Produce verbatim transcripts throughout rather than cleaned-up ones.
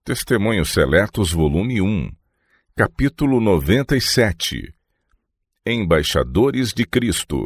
Testemunhos Seletos, volume um, capítulo noventa e sete. Embaixadores de Cristo.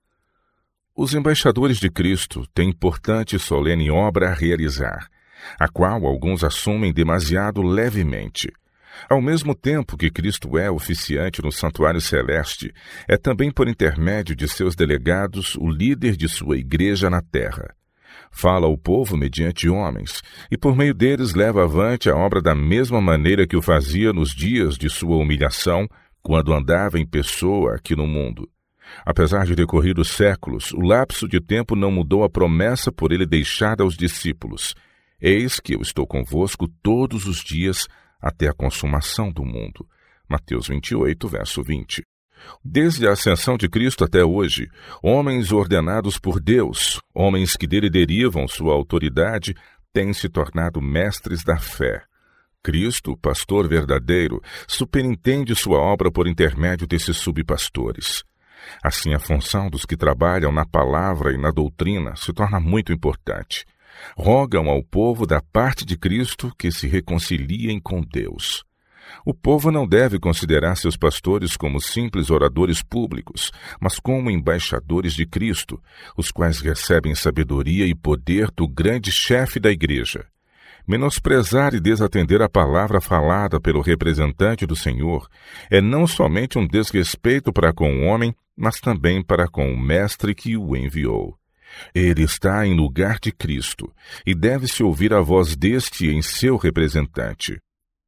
Os embaixadores de Cristo têm importante e solene obra a realizar, a qual alguns assumem demasiado levemente. Ao mesmo tempo que Cristo é oficiante no santuário celeste, é também por intermédio de seus delegados o líder de sua igreja na terra. Fala ao povo mediante homens, e por meio deles leva avante a obra da mesma maneira que o fazia nos dias de sua humilhação, quando andava em pessoa aqui no mundo. Apesar de decorridos séculos, o lapso de tempo não mudou a promessa por ele deixada aos discípulos. Eis que eu estou convosco todos os dias até a consumação do mundo. Mateus vinte e oito, verso vinte. Desde a ascensão de Cristo até hoje, homens ordenados por Deus, homens que dele derivam sua autoridade, têm se tornado mestres da fé. Cristo, pastor verdadeiro, superintende sua obra por intermédio desses subpastores. Assim, a função dos que trabalham na palavra e na doutrina se torna muito importante. Rogam ao povo da parte de Cristo que se reconciliem com Deus. O povo não deve considerar seus pastores como simples oradores públicos, mas como embaixadores de Cristo, os quais recebem sabedoria e poder do grande chefe da igreja. Menosprezar e desatender a palavra falada pelo representante do Senhor é não somente um desrespeito para com o homem, mas também para com o mestre que o enviou. Ele está em lugar de Cristo, e deve-se ouvir a voz deste em seu representante.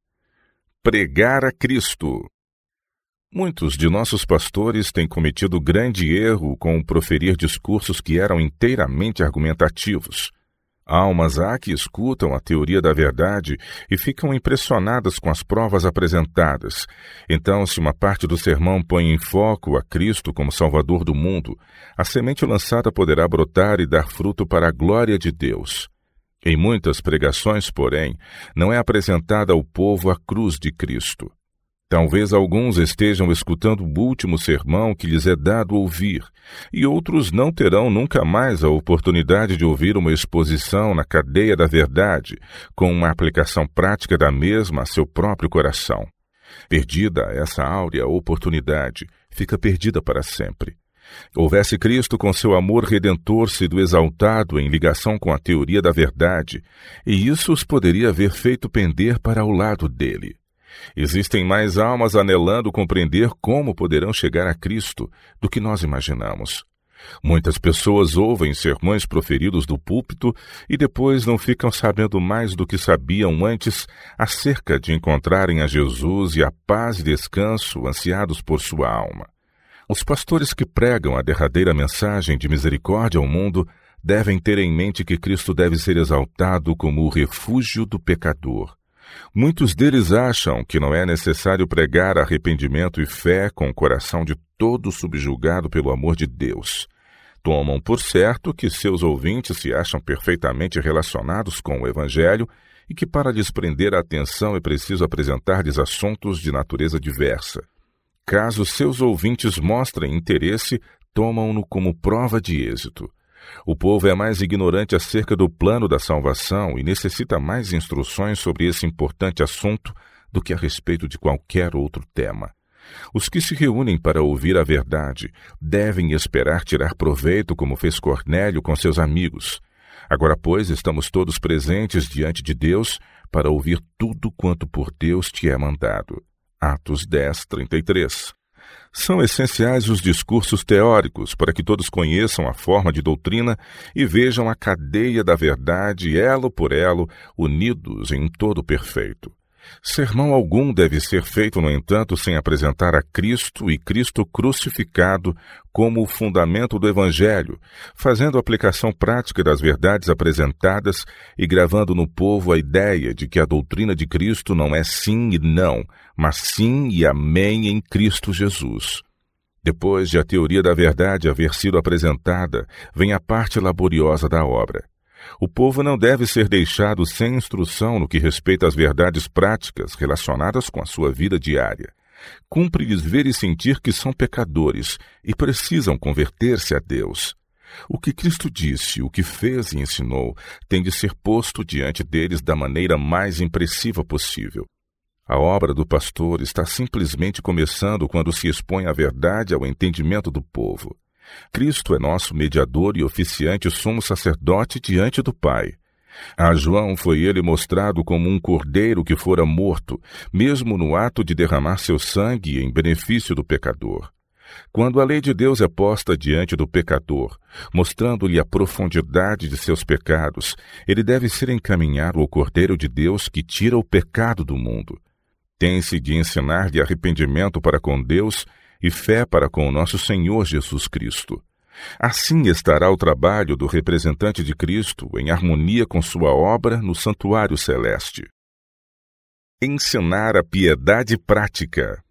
Pregar a Cristo. Muitos de nossos pastores têm cometido grande erro com o proferir discursos que eram inteiramente argumentativos. Almas há que escutam a teoria da verdade e ficam impressionadas com as provas apresentadas. Então, se uma parte do sermão põe em foco a Cristo como Salvador do mundo, a semente lançada poderá brotar e dar fruto para a glória de Deus. Em muitas pregações, porém, não é apresentada ao povo a cruz de Cristo. Talvez alguns estejam escutando o último sermão que lhes é dado ouvir, e outros não terão nunca mais a oportunidade de ouvir uma exposição na cadeia da verdade, com uma aplicação prática da mesma a seu próprio coração. Perdida essa áurea oportunidade, fica perdida para sempre. Houvesse Cristo com seu amor redentor sido exaltado em ligação com a teoria da verdade, e isso os poderia haver feito pender para o lado dele. Existem mais almas anelando compreender como poderão chegar a Cristo do que nós imaginamos. Muitas pessoas ouvem sermões proferidos do púlpito e depois não ficam sabendo mais do que sabiam antes acerca de encontrarem a Jesus e a paz e descanso ansiados por sua alma. Os pastores que pregam a derradeira mensagem de misericórdia ao mundo devem ter em mente que Cristo deve ser exaltado como o refúgio do pecador. Muitos deles acham que não é necessário pregar arrependimento e fé com o coração de todo subjugado pelo amor de Deus. Tomam por certo que seus ouvintes se acham perfeitamente relacionados com o Evangelho e que para lhes prender a atenção é preciso apresentar-lhes assuntos de natureza diversa. Caso seus ouvintes mostrem interesse, tomam-no como prova de êxito. O povo é mais ignorante acerca do plano da salvação e necessita mais instruções sobre esse importante assunto do que a respeito de qualquer outro tema. Os que se reúnem para ouvir a verdade devem esperar tirar proveito, como fez Cornélio com seus amigos. Agora, pois, estamos todos presentes diante de Deus para ouvir tudo quanto por Deus te é mandado. Atos dez, trinta e três. São essenciais os discursos teóricos para que todos conheçam a forma de doutrina e vejam a cadeia da verdade, elo por elo, unidos em um todo perfeito. Sermão algum deve ser feito, no entanto, sem apresentar a Cristo e Cristo crucificado como o fundamento do Evangelho, fazendo aplicação prática das verdades apresentadas e gravando no povo a ideia de que a doutrina de Cristo não é sim e não, mas sim e amém em Cristo Jesus. Depois de a teoria da verdade haver sido apresentada, vem a parte laboriosa da obra. O povo não deve ser deixado sem instrução no que respeita às verdades práticas relacionadas com a sua vida diária. Cumpre-lhes ver e sentir que são pecadores e precisam converter-se a Deus. O que Cristo disse, o que fez e ensinou, tem de ser posto diante deles da maneira mais impressiva possível. A obra do pastor está simplesmente começando quando se expõe a verdade ao entendimento do povo. Cristo é nosso mediador e oficiante sumo sacerdote diante do Pai. A João foi ele mostrado como um cordeiro que fora morto, mesmo no ato de derramar seu sangue em benefício do pecador. Quando a lei de Deus é posta diante do pecador, mostrando-lhe a profundidade de seus pecados, ele deve ser encaminhado ao Cordeiro de Deus que tira o pecado do mundo. Tem-se de ensinar-lhe arrependimento para com Deus e fé para com o nosso Senhor Jesus Cristo. Assim estará o trabalho do representante de Cristo em harmonia com sua obra no santuário celeste. Ensinar a piedade prática.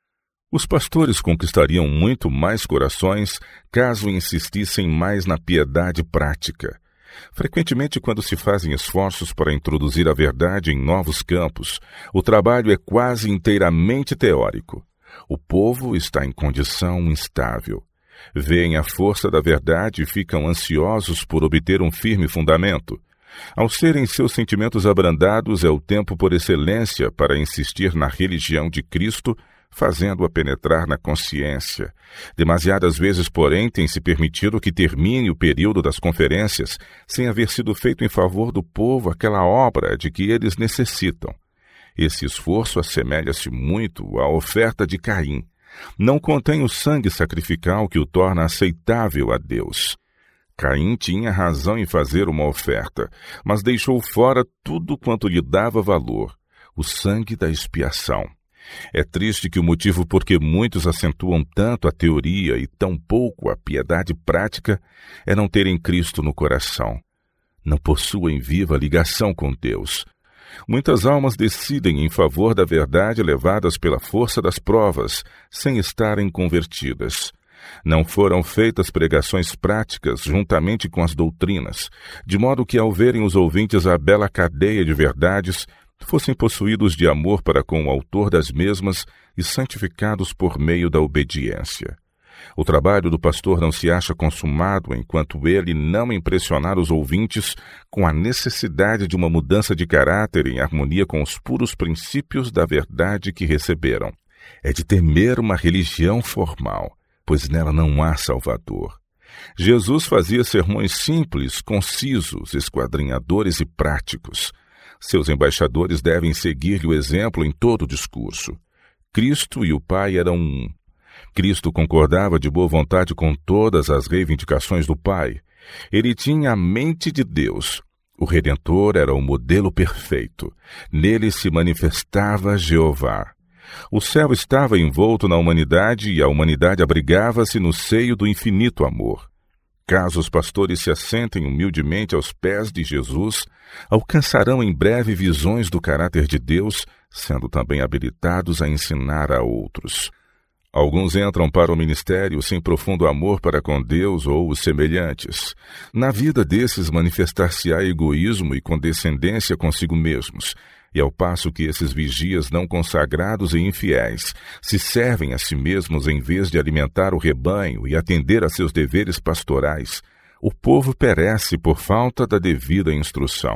Os pastores conquistariam muito mais corações caso insistissem mais na piedade prática. Frequentemente, quando se fazem esforços para introduzir a verdade em novos campos, o trabalho é quase inteiramente teórico. O povo está em condição instável. Veem a força da verdade e ficam ansiosos por obter um firme fundamento. Ao serem seus sentimentos abrandados, é o tempo por excelência para insistir na religião de Cristo, fazendo-a penetrar na consciência. Demasiadas vezes, porém, tem se permitido que termine o período das conferências sem haver sido feito em favor do povo aquela obra de que eles necessitam. Esse esforço assemelha-se muito à oferta de Caim. Não contém o sangue sacrificial que o torna aceitável a Deus. Caim tinha razão em fazer uma oferta, mas deixou fora tudo quanto lhe dava valor, o sangue da expiação. É triste que o motivo por que muitos acentuam tanto a teoria e tão pouco a piedade prática é não terem Cristo no coração. Não possuem viva ligação com Deus. Muitas almas decidem em favor da verdade levadas pela força das provas, sem estarem convertidas. Não foram feitas pregações práticas juntamente com as doutrinas, de modo que, ao verem os ouvintes a bela cadeia de verdades, fossem possuídos de amor para com o autor das mesmas e santificados por meio da obediência. O trabalho do pastor não se acha consumado enquanto ele não impressionar os ouvintes com a necessidade de uma mudança de caráter em harmonia com os puros princípios da verdade que receberam. É de temer uma religião formal, pois nela não há Salvador. Jesus fazia sermões simples, concisos, esquadrinhadores e práticos. Seus embaixadores devem seguir-lhe o exemplo em todo o discurso. Cristo e o Pai eram um. Cristo concordava de boa vontade com todas as reivindicações do Pai. Ele tinha a mente de Deus. O Redentor era o modelo perfeito. Nele se manifestava Jeová. O céu estava envolto na humanidade e a humanidade abrigava-se no seio do infinito amor. Caso os pastores se assentem humildemente aos pés de Jesus, alcançarão em breve visões do caráter de Deus, sendo também habilitados a ensinar a outros. Alguns entram para o ministério sem profundo amor para com Deus ou os semelhantes. Na vida desses manifestar-se-á egoísmo e condescendência consigo mesmos, e ao passo que esses vigias não consagrados e infiéis se servem a si mesmos em vez de alimentar o rebanho e atender a seus deveres pastorais, o povo perece por falta da devida instrução.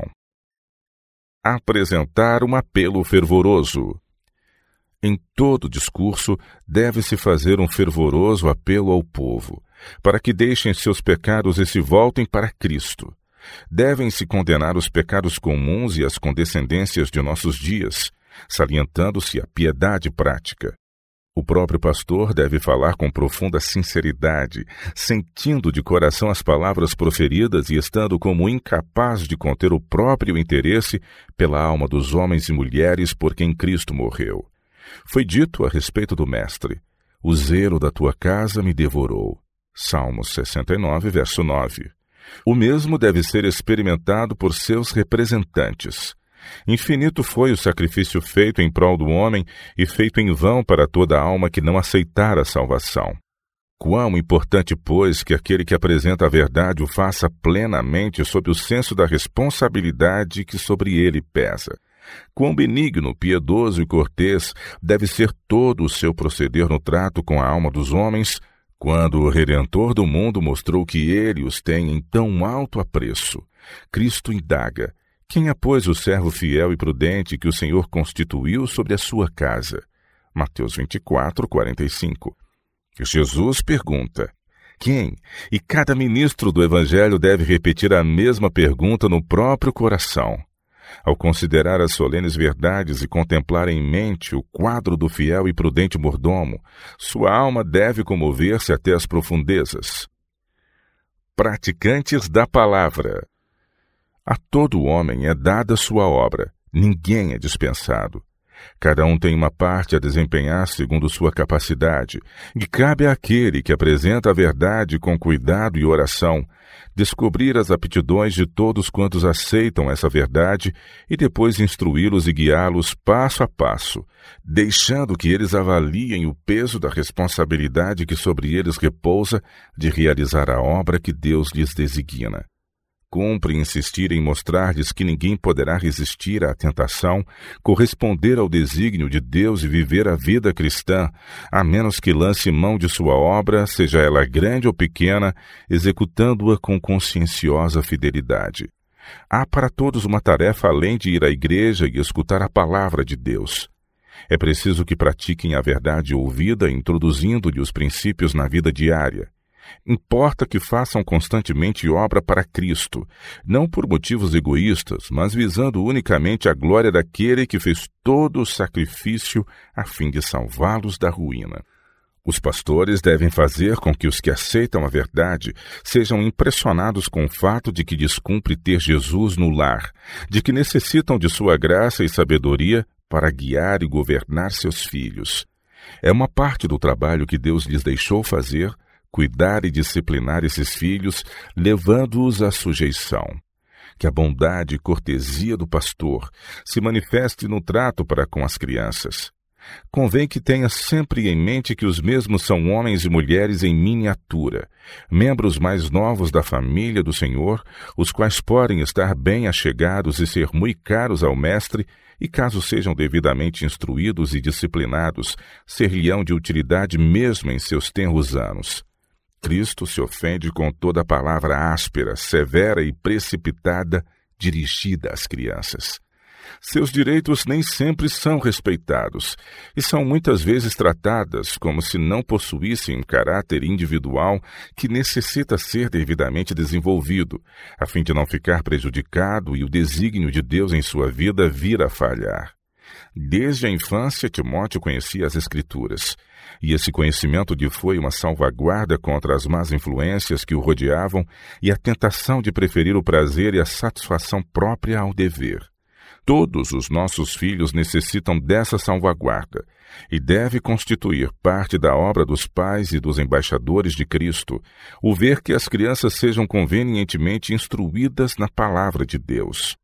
Apresentar um apelo fervoroso. Em todo discurso, deve-se fazer um fervoroso apelo ao povo, para que deixem seus pecados e se voltem para Cristo. Devem-se condenar os pecados comuns e as condescendências de nossos dias, salientando-se a piedade prática. O próprio pastor deve falar com profunda sinceridade, sentindo de coração as palavras proferidas e estando como incapaz de conter o próprio interesse pela alma dos homens e mulheres por quem Cristo morreu. Foi dito a respeito do Mestre: o zelo da tua casa me devorou. Salmos sessenta e nove, verso nove. O mesmo deve ser experimentado por seus representantes. Infinito foi o sacrifício feito em prol do homem e feito em vão para toda alma que não aceitar a salvação. Quão importante, pois, que aquele que apresenta a verdade o faça plenamente sob o senso da responsabilidade que sobre ele pesa. Quão benigno, piedoso e cortês deve ser todo o seu proceder no trato com a alma dos homens, Quando o Redentor do mundo mostrou que ele os tem em tão alto apreço, Cristo indaga: quem é, pois, o servo fiel e prudente que o Senhor constituiu sobre a sua casa? Mateus vinte e quatro, quarenta e cinco. Jesus pergunta: quem? E cada ministro do Evangelho deve repetir a mesma pergunta no próprio coração. Ao considerar as solenes verdades e contemplar em mente o quadro do fiel e prudente mordomo, sua alma deve comover-se até as profundezas. Praticantes da palavra. A todo homem é dada sua obra, ninguém é dispensado. Cada um tem uma parte a desempenhar segundo sua capacidade, e cabe àquele que apresenta a verdade com cuidado e oração descobrir as aptidões de todos quantos aceitam essa verdade e depois instruí-los e guiá-los passo a passo, deixando que eles avaliem o peso da responsabilidade que sobre eles repousa de realizar a obra que Deus lhes designa. Cumpre insistir em mostrar-lhes que ninguém poderá resistir à tentação, corresponder ao desígnio de Deus e viver a vida cristã, a menos que lance mão de sua obra, seja ela grande ou pequena, executando-a com conscienciosa fidelidade. Há para todos uma tarefa além de ir à igreja e escutar a palavra de Deus. É preciso que pratiquem a verdade ouvida, introduzindo-lhe os princípios na vida diária. Importa que façam constantemente obra para Cristo, não por motivos egoístas, mas visando unicamente a glória daquele que fez todo o sacrifício a fim de salvá-los da ruína. Os pastores devem fazer com que os que aceitam a verdade sejam impressionados com o fato de que descumpre ter Jesus no lar, de que necessitam de sua graça e sabedoria para guiar e governar seus filhos. É uma parte do trabalho que Deus lhes deixou fazer, cuidar e disciplinar esses filhos, levando-os à sujeição. Que a bondade e cortesia do pastor se manifeste no trato para com as crianças. Convém que tenha sempre em mente que os mesmos são homens e mulheres em miniatura, membros mais novos da família do Senhor, os quais podem estar bem achegados e ser muito caros ao mestre, e caso sejam devidamente instruídos e disciplinados, ser-lhe-ão de utilidade mesmo em seus tenros anos. Cristo se ofende com toda palavra áspera, severa e precipitada dirigida às crianças. Seus direitos nem sempre são respeitados e são muitas vezes tratadas como se não possuíssem um caráter individual que necessita ser devidamente desenvolvido, a fim de não ficar prejudicado e o desígnio de Deus em sua vida vir a falhar. Desde a infância, Timóteo conhecia as Escrituras, e esse conhecimento lhe foi uma salvaguarda contra as más influências que o rodeavam e a tentação de preferir o prazer e a satisfação própria ao dever. Todos os nossos filhos necessitam dessa salvaguarda, e deve constituir parte da obra dos pais e dos embaixadores de Cristo, o ver que as crianças sejam convenientemente instruídas na palavra de Deus.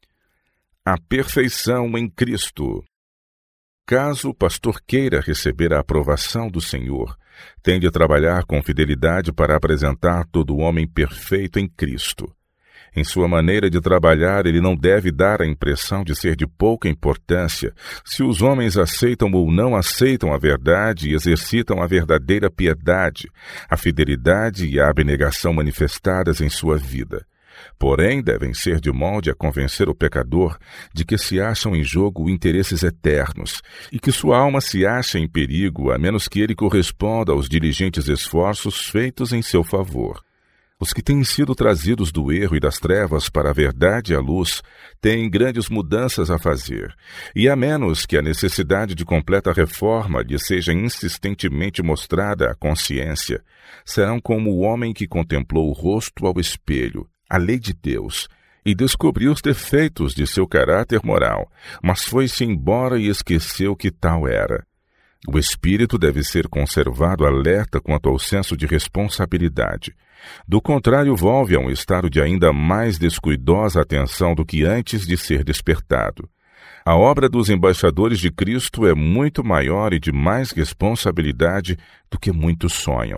A perfeição em Cristo. Caso o pastor queira receber a aprovação do Senhor, tem de trabalhar com fidelidade para apresentar todo o homem perfeito em Cristo. Em sua maneira de trabalhar, ele não deve dar a impressão de ser de pouca importância se os homens aceitam ou não aceitam a verdade e exercitam a verdadeira piedade, a fidelidade e a abnegação manifestadas em sua vida. Porém, devem ser de molde a convencer o pecador de que se acham em jogo interesses eternos e que sua alma se acha em perigo a menos que ele corresponda aos diligentes esforços feitos em seu favor. Os que têm sido trazidos do erro e das trevas para a verdade e a luz têm grandes mudanças a fazer, e a menos que a necessidade de completa reforma lhe seja insistentemente mostrada à consciência, serão como o homem que contemplou o rosto ao espelho, a lei de Deus, e descobriu os defeitos de seu caráter moral, mas foi-se embora e esqueceu que tal era. O espírito deve ser conservado alerta quanto ao senso de responsabilidade. Do contrário, volve a um estado de ainda mais descuidosa atenção do que antes de ser despertado. A obra dos embaixadores de Cristo é muito maior e de mais responsabilidade do que muitos sonham.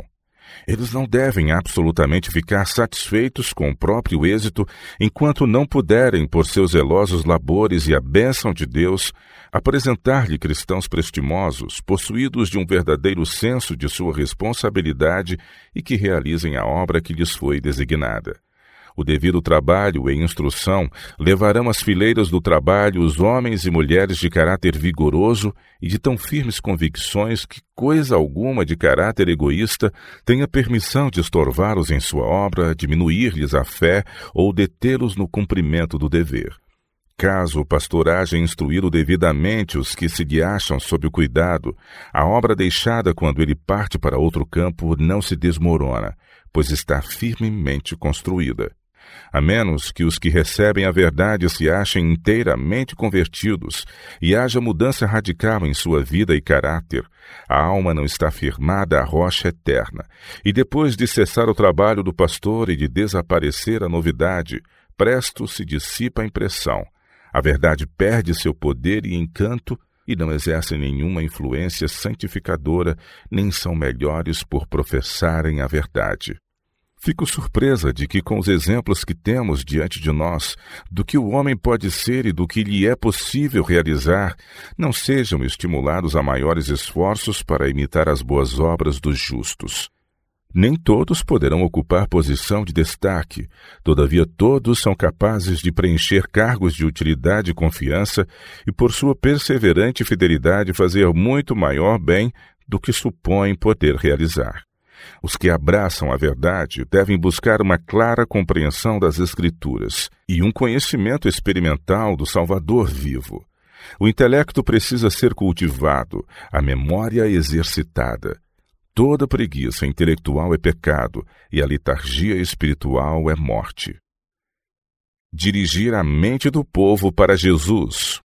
Eles não devem absolutamente ficar satisfeitos com o próprio êxito enquanto não puderem, por seus zelosos labores e a bênção de Deus, apresentar-lhe cristãos prestimosos, possuídos de um verdadeiro senso de sua responsabilidade e que realizem a obra que lhes foi designada. O devido trabalho e instrução levarão às fileiras do trabalho os homens e mulheres de caráter vigoroso e de tão firmes convicções que coisa alguma de caráter egoísta tenha permissão de estorvá-los em sua obra, diminuir-lhes a fé ou detê-los no cumprimento do dever. Caso o pastor haja instruído devidamente os que se lhe acham sob o cuidado, a obra deixada quando ele parte para outro campo não se desmorona, pois está firmemente construída. A menos que os que recebem a verdade se achem inteiramente convertidos e haja mudança radical em sua vida e caráter, a alma não está firmada à rocha eterna, e depois de cessar o trabalho do pastor e de desaparecer a novidade, presto se dissipa a impressão. A verdade perde seu poder e encanto e não exerce nenhuma influência santificadora, nem são melhores por professarem a verdade. Fico surpresa de que, com os exemplos que temos diante de nós, do que o homem pode ser e do que lhe é possível realizar, não sejam estimulados a maiores esforços para imitar as boas obras dos justos. Nem todos poderão ocupar posição de destaque, todavia todos são capazes de preencher cargos de utilidade e confiança e, por sua perseverante fidelidade, fazer muito maior bem do que supõem poder realizar. Os que abraçam a verdade devem buscar uma clara compreensão das Escrituras e um conhecimento experimental do Salvador vivo. O intelecto precisa ser cultivado, a memória exercitada. Toda preguiça intelectual é pecado e a letargia espiritual é morte. Dirigir a mente do povo para Jesus.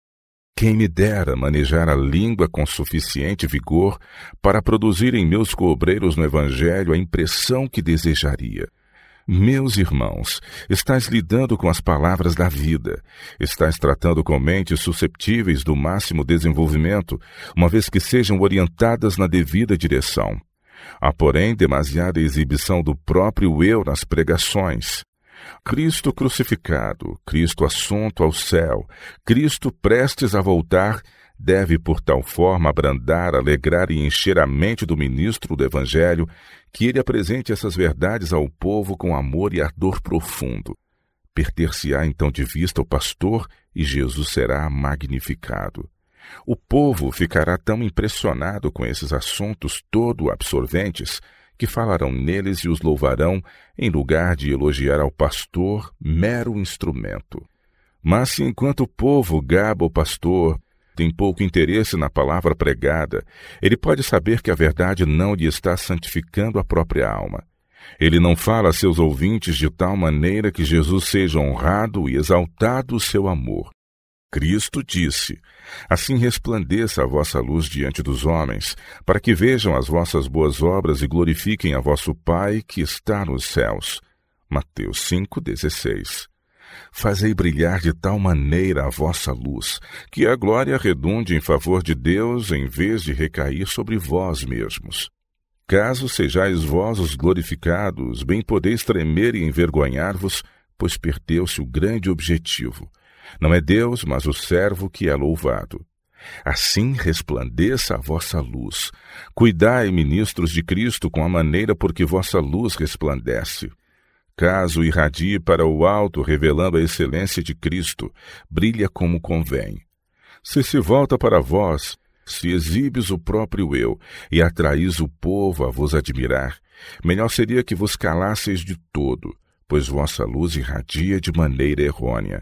Quem me dera manejar a língua com suficiente vigor para produzir em meus coobreiros no Evangelho a impressão que desejaria. Meus irmãos, estais lidando com as palavras da vida, estais tratando com mentes susceptíveis do máximo desenvolvimento, uma vez que sejam orientadas na devida direção. Há, porém, demasiada exibição do próprio eu nas pregações. Cristo crucificado, Cristo assunto ao céu, Cristo prestes a voltar, deve por tal forma abrandar, alegrar e encher a mente do ministro do Evangelho, que ele apresente essas verdades ao povo com amor e ardor profundo. Perder-se-á então de vista o pastor e Jesus será magnificado. O povo ficará tão impressionado com esses assuntos todo absorventes que falarão neles e os louvarão, em lugar de elogiar ao pastor, mero instrumento. Mas se enquanto o povo gaba o pastor, tem pouco interesse na palavra pregada, ele pode saber que a verdade não lhe está santificando a própria alma. Ele não fala a seus ouvintes de tal maneira que Jesus seja honrado e exaltado o seu amor. Cristo disse: assim resplandeça a vossa luz diante dos homens, para que vejam as vossas boas obras e glorifiquem a vosso Pai que está nos céus. Mateus cinco, dezesseis. Fazei brilhar de tal maneira a vossa luz, que a glória redunde em favor de Deus em vez de recair sobre vós mesmos. Caso sejais vós os glorificados, bem podeis tremer e envergonhar-vos, pois perdeu-se o grande objetivo. Não é Deus, mas o servo que é louvado. Assim resplandeça a vossa luz. Cuidai, ministros de Cristo, com a maneira por que vossa luz resplandece. Caso irradie para o alto, revelando a excelência de Cristo, brilha como convém. Se se volta para vós, se exibes o próprio eu e atraís o povo a vos admirar, melhor seria que vos calasseis de todo, pois vossa luz irradia de maneira errônea.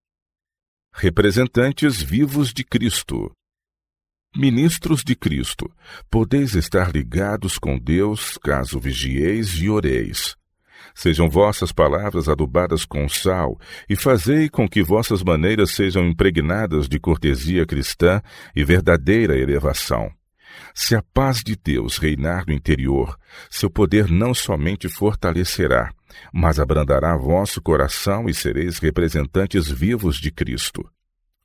Representantes vivos de Cristo. Ministros de Cristo, podeis estar ligados com Deus, caso vigieis e oreis. Sejam vossas palavras adubadas com sal, e fazei com que vossas maneiras sejam impregnadas de cortesia cristã e verdadeira elevação. Se a paz de Deus reinar no interior, seu poder não somente fortalecerá, mas abrandará vosso coração e sereis representantes vivos de Cristo.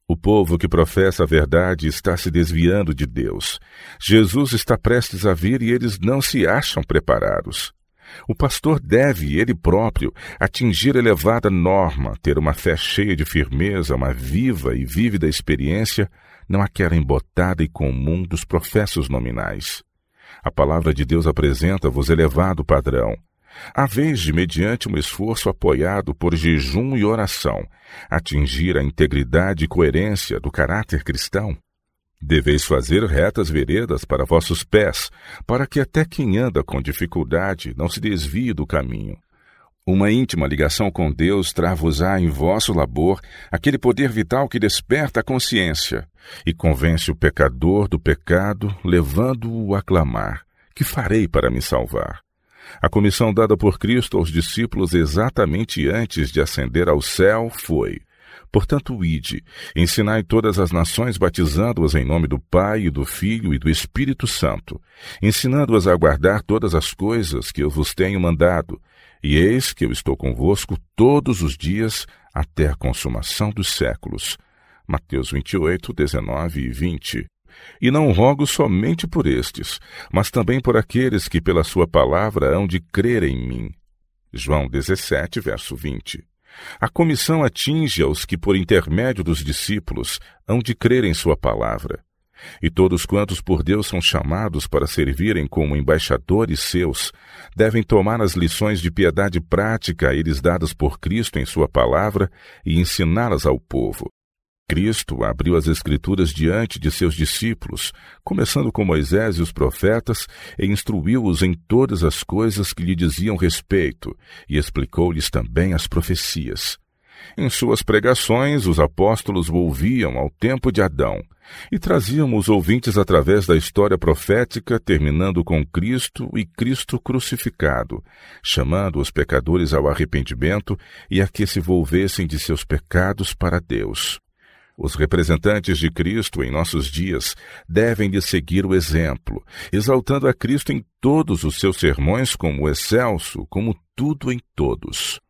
O povo que professa a verdade está se desviando de Deus. Jesus está prestes a vir e eles não se acham preparados. O pastor deve, ele próprio, atingir elevada norma, ter uma fé cheia de firmeza, uma viva e vívida experiência, não aquela embotada e comum dos professos nominais. A palavra de Deus apresenta-vos elevado padrão. A vez de, mediante um esforço apoiado por jejum e oração, atingir a integridade e coerência do caráter cristão. Deveis fazer retas veredas para vossos pés, para que até quem anda com dificuldade não se desvie do caminho. Uma íntima ligação com Deus traz-vos-á em vosso labor aquele poder vital que desperta a consciência e convence o pecador do pecado, levando-o a clamar: que farei para me salvar? A comissão dada por Cristo aos discípulos exatamente antes de ascender ao céu foi: portanto, ide, ensinai todas as nações, batizando-as em nome do Pai, e do Filho e do Espírito Santo, ensinando-as a guardar todas as coisas que eu vos tenho mandado, e eis que eu estou convosco todos os dias até a consumação dos séculos. Mateus vinte e oito, dezenove e vinte. E não rogo somente por estes, mas também por aqueles que pela sua palavra hão de crer em mim. João dezessete, verso vinte. A comissão atinge aos que, por intermédio dos discípulos, hão de crer em sua palavra. E todos quantos por Deus são chamados para servirem como embaixadores seus, devem tomar as lições de piedade prática a eles dadas por Cristo em sua palavra e ensiná-las ao povo. Cristo abriu as Escrituras diante de seus discípulos, começando com Moisés e os profetas, e instruiu-os em todas as coisas que lhe diziam respeito, e explicou-lhes também as profecias. Em suas pregações, os apóstolos volviam ao tempo de Adão, e traziam os ouvintes através da história profética, terminando com Cristo e Cristo crucificado, chamando os pecadores ao arrependimento e a que se volvessem de seus pecados para Deus. Os representantes de Cristo em nossos dias devem de seguir o exemplo, exaltando a Cristo em todos os seus sermões como excelso, como tudo em todos.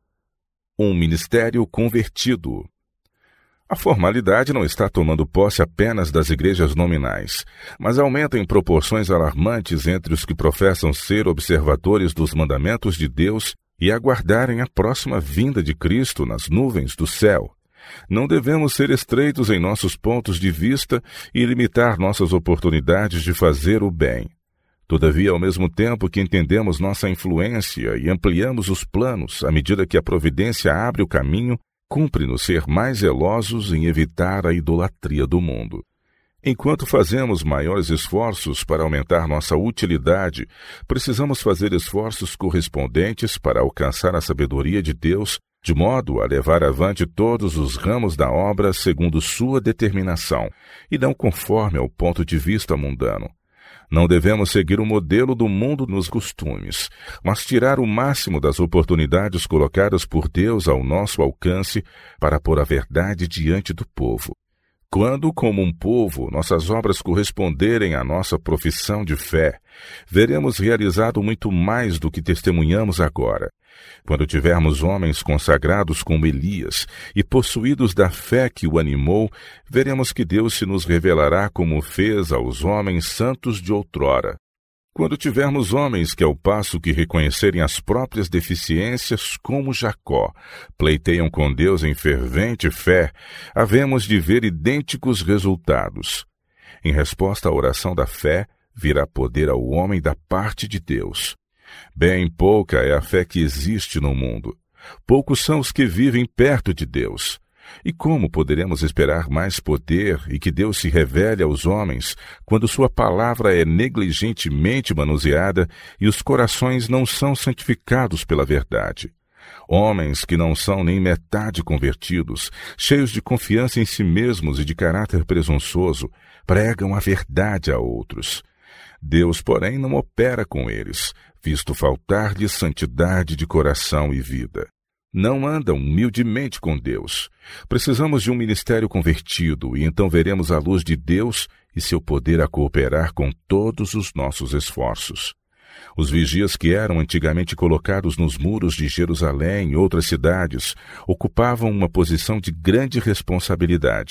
Um ministério convertido. A formalidade não está tomando posse apenas das igrejas nominais, mas aumenta em proporções alarmantes entre os que professam ser observadores dos mandamentos de Deus e aguardarem a próxima vinda de Cristo nas nuvens do céu. Não devemos ser estreitos em nossos pontos de vista e limitar nossas oportunidades de fazer o bem. Todavia, ao mesmo tempo que entendemos nossa influência e ampliamos os planos à medida que a providência abre o caminho, cumpre-nos ser mais zelosos em evitar a idolatria do mundo. Enquanto fazemos maiores esforços para aumentar nossa utilidade, precisamos fazer esforços correspondentes para alcançar a sabedoria de Deus, de modo a levar avante todos os ramos da obra segundo sua determinação, e não conforme ao ponto de vista mundano. Não devemos seguir o modelo do mundo nos costumes, mas tirar o máximo das oportunidades colocadas por Deus ao nosso alcance para pôr a verdade diante do povo. Quando, como um povo, nossas obras corresponderem à nossa profissão de fé, veremos realizado muito mais do que testemunhamos agora. Quando tivermos homens consagrados como Elias e possuídos da fé que o animou, veremos que Deus se nos revelará como fez aos homens santos de outrora. Quando tivermos homens que, ao passo que reconhecerem as próprias deficiências, como Jacó, pleiteiam com Deus em fervente fé, havemos de ver idênticos resultados. Em resposta à oração da fé, virá poder ao homem da parte de Deus. Bem pouca é a fé que existe no mundo. Poucos são os que vivem perto de Deus. E como poderemos esperar mais poder e que Deus se revele aos homens quando sua palavra é negligentemente manuseada e os corações não são santificados pela verdade? Homens que não são nem metade convertidos, cheios de confiança em si mesmos e de caráter presunçoso, pregam a verdade a outros. Deus, porém, não opera com eles, visto faltar-lhes santidade de coração e vida. Não andam humildemente com Deus. Precisamos de um ministério convertido, e então veremos a luz de Deus e seu poder a cooperar com todos os nossos esforços. Os vigias que eram antigamente colocados nos muros de Jerusalém e outras cidades ocupavam uma posição de grande responsabilidade.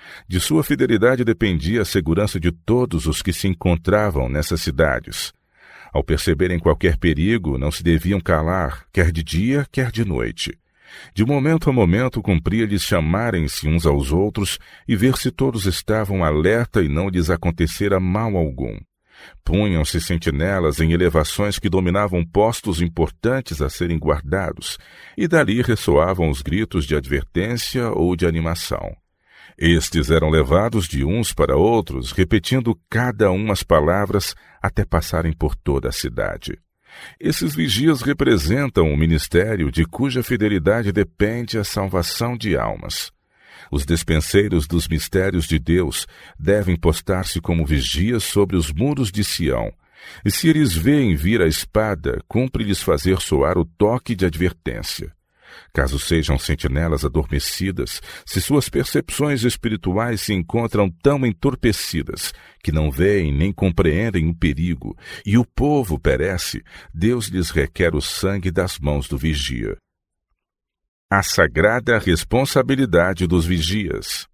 De sua fidelidade dependia a segurança de todos os que se encontravam nessas cidades. Ao perceberem qualquer perigo, não se deviam calar, quer de dia, quer de noite. De momento a momento cumpria-lhes chamarem-se uns aos outros e ver se todos estavam alerta e não lhes acontecera mal algum. Punham-se sentinelas em elevações que dominavam postos importantes a serem guardados, e dali ressoavam os gritos de advertência ou de animação. Estes eram levados de uns para outros, repetindo cada um as palavras até passarem por toda a cidade. Esses vigias representam o ministério de cuja fidelidade depende a salvação de almas. Os despenseiros dos mistérios de Deus devem postar-se como vigias sobre os muros de Sião, e se eles veem vir a espada, cumpre-lhes fazer soar o toque de advertência. Caso sejam sentinelas adormecidas, se suas percepções espirituais se encontram tão entorpecidas que não veem nem compreendem o perigo, e o povo perece, Deus lhes requer o sangue das mãos do vigia. A sagrada responsabilidade dos vigias.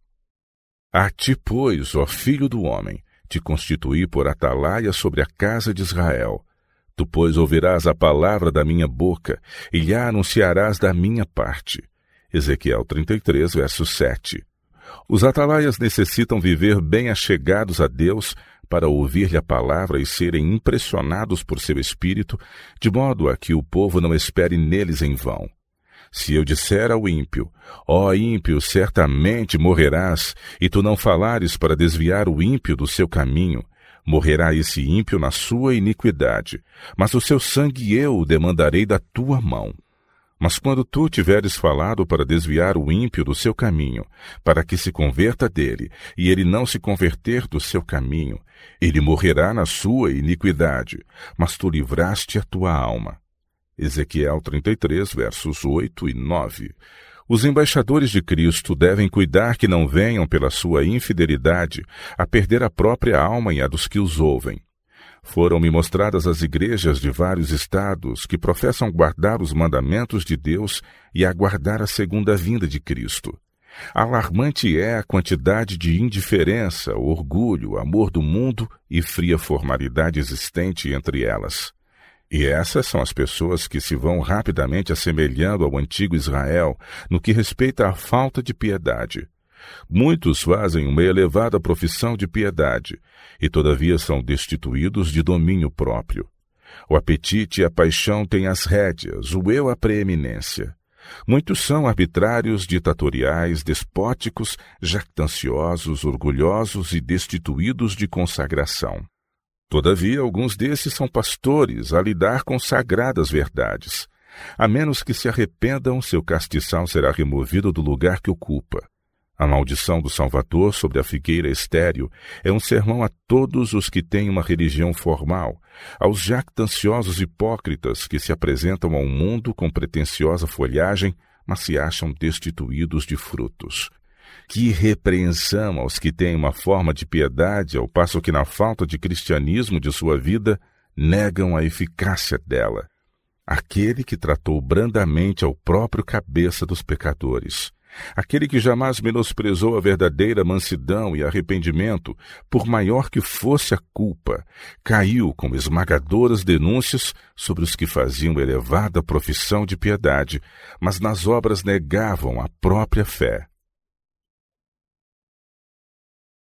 A ti, pois, ó filho do homem, te constituí por atalaia sobre a casa de Israel. Tu, pois, ouvirás a palavra da minha boca e lhe anunciarás da minha parte. Ezequiel trinta e três, verso sete. Os atalaias necessitam viver bem achegados a Deus para ouvir-lhe a palavra e serem impressionados por seu espírito, de modo a que o povo não espere neles em vão. Se eu disser ao ímpio, ó ímpio, certamente morrerás, e tu não falares para desviar o ímpio do seu caminho, morrerá esse ímpio na sua iniquidade, mas o seu sangue eu o demandarei da tua mão. Mas quando tu tiveres falado para desviar o ímpio do seu caminho, para que se converta dele, e ele não se converter do seu caminho, ele morrerá na sua iniquidade, mas tu livraste a tua alma. Ezequiel trinta e três, versos oito e nove. Os embaixadores de Cristo devem cuidar que não venham, pela sua infidelidade, a perder a própria alma e a dos que os ouvem. Foram-me mostradas as igrejas de vários estados que professam guardar os mandamentos de Deus e aguardar a segunda vinda de Cristo. Alarmante é a quantidade de indiferença, orgulho, amor do mundo e fria formalidade existente entre elas. E essas são as pessoas que se vão rapidamente assemelhando ao antigo Israel no que respeita à falta de piedade. Muitos fazem uma elevada profissão de piedade e todavia são destituídos de domínio próprio. O apetite e a paixão têm as rédeas, o eu a preeminência. Muitos são arbitrários, ditatoriais, despóticos, jactanciosos, orgulhosos e destituídos de consagração. Todavia, alguns desses são pastores a lidar com sagradas verdades. A menos que se arrependam, seu castiçal será removido do lugar que ocupa. A maldição do Salvador sobre a figueira estéril é um sermão a todos os que têm uma religião formal, aos jactanciosos hipócritas que se apresentam ao mundo com pretensiosa folhagem, mas se acham destituídos de frutos. Que repreensão aos que têm uma forma de piedade, ao passo que, na falta de cristianismo de sua vida, negam a eficácia dela. Aquele que tratou brandamente ao próprio cabeça dos pecadores. Aquele que jamais menosprezou a verdadeira mansidão e arrependimento, por maior que fosse a culpa, caiu com esmagadoras denúncias sobre os que faziam elevada profissão de piedade, mas nas obras negavam a própria fé.